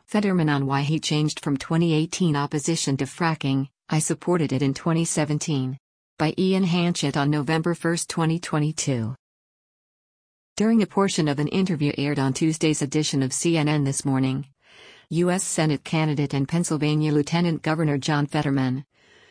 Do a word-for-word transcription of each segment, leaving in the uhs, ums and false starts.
Fetterman on why he changed from twenty eighteen opposition to fracking, I supported it in twenty seventeen. By Ian Hanchett on November first, twenty twenty-two. During a portion of an interview aired on Tuesday's edition of C N N This Morning, U S Senate candidate and Pennsylvania Lieutenant Governor John Fetterman,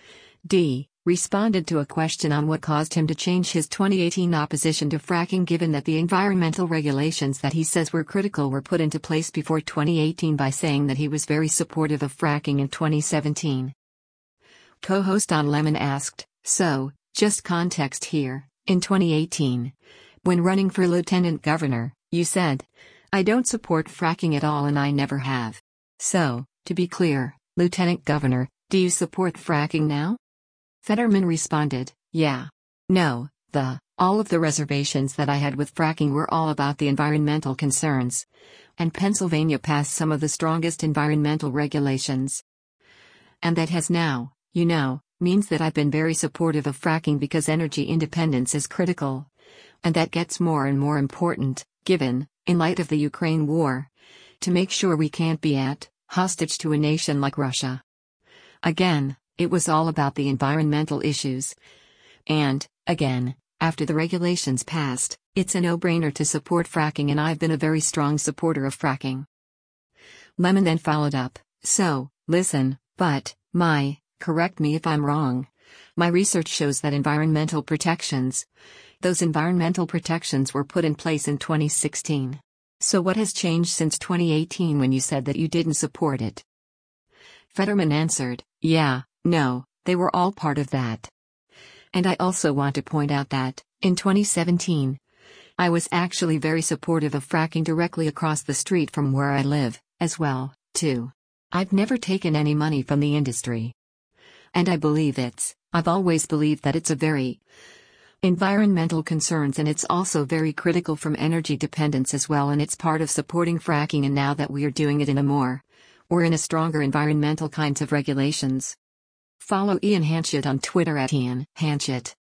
D. responded to a question on what caused him to change his twenty eighteen opposition to fracking, given that the environmental regulations that he says were critical were put into place before twenty eighteen, by saying that he was very supportive of fracking in twenty seventeen. Co-host Don Lemon asked, "So, just context here, in twenty eighteen, when running for lieutenant governor, you said, 'I don't support fracking at all and I never have.' So, to be clear, Lieutenant Governor, do you support fracking now?" Fetterman responded, "Yeah. No, the, all of the reservations that I had with fracking were all about the environmental concerns. And Pennsylvania passed some of the strongest environmental regulations. And that has now, you know, means that I've been very supportive of fracking because energy independence is critical. And that gets more and more important, given, in light of the Ukraine war, to make sure we can't be at, hostage to a nation like Russia." Again, it was all about the environmental issues. And, again, after the regulations passed, it's a no-brainer to support fracking, and I've been a very strong supporter of fracking. Lemon then followed up, "So, listen, but, my, correct me if I'm wrong, my research shows that environmental protections, those environmental protections were put in place in twenty sixteen. So what has changed since twenty eighteen when you said that you didn't support it?" Fetterman answered, "Yeah, no, they were all part of that. And I also want to point out that, in twenty seventeen, I was actually very supportive of fracking directly across the street from where I live, as well, too. I've never taken any money from the industry. And I believe it's, I've always believed that it's a very environmental concerns, and it's also very critical from energy dependence as well, and it's part of supporting fracking, and now that we are doing it in a more, or in a stronger environmental kinds of regulations." Follow Ian Hanchett on Twitter at Ian Hanchett.